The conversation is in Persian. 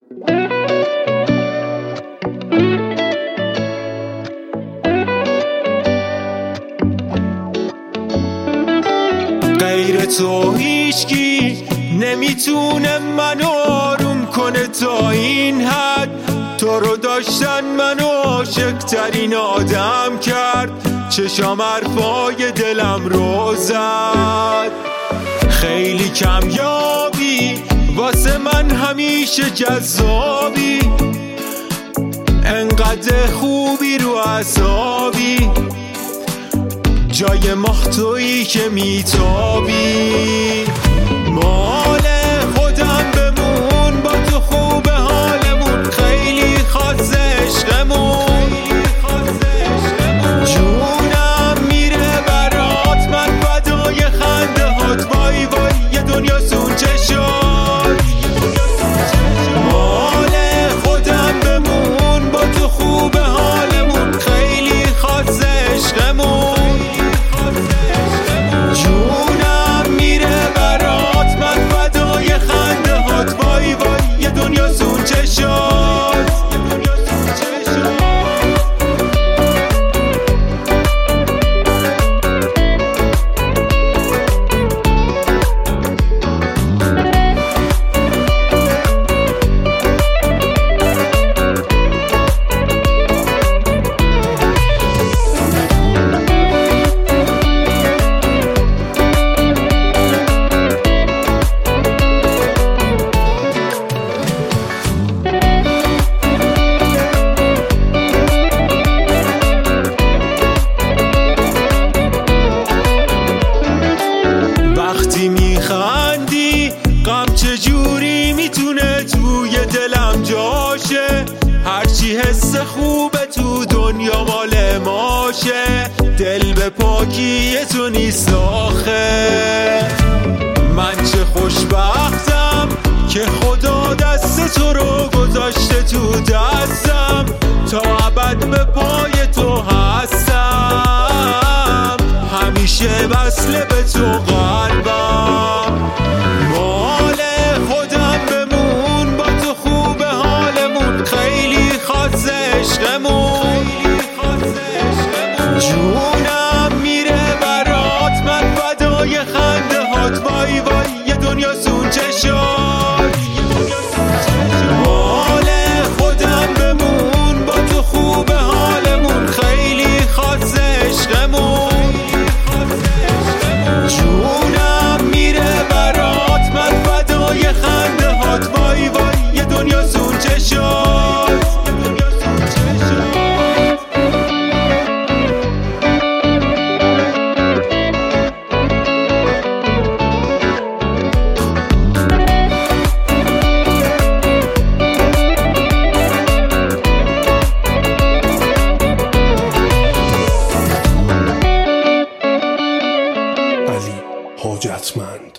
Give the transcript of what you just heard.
غیر تو هیچکی نمیتونه منو آروم کنه تا این حد. تو رو داشتن منو عاشق‌ترین آدم کرد. چشام حرفای دلم رو زد. خیلی کمیابی واسه من همیشه جذابی. انقدر خوبی رو اعصابی. جای ماه تویی که میتابی. مال خودم بمون با تو خوب حالمون. خیلی خاص عشقمون. جونم میره برات من فدای خنده هات. وای وای یه دنیا سون چشات. مال خودم بمون با تو خوب حالمون. خیلی خاص عشقمون. جونم میره برات من فدای خنده هات. وای وای یه دنیا سون چشات. وقتی میخندی غم چجوری میتونه توی دلم جاشه. هرچی حس خوبه تو دنیا مال ماشه. دل به پاکی تو نیست آخه. من چه خوشبختم که خدا دست تو رو گذاشته تو دستم. تا ابد به پای تو هستم. همیشه وصله به تو قلبم. مال خودم بمون با تو خوب حالمون. خیلی خاص عشقمون. جونم میره برات من فدای خنده هات. وای وای یه دنیا سون چشات. مال خودم بمون با تو خوب حالمون. خیلی خاص عشقمون. جونم میره برات من فدای خنده هات. وای وای یه دنیا سون چشات. علی حاجتمند.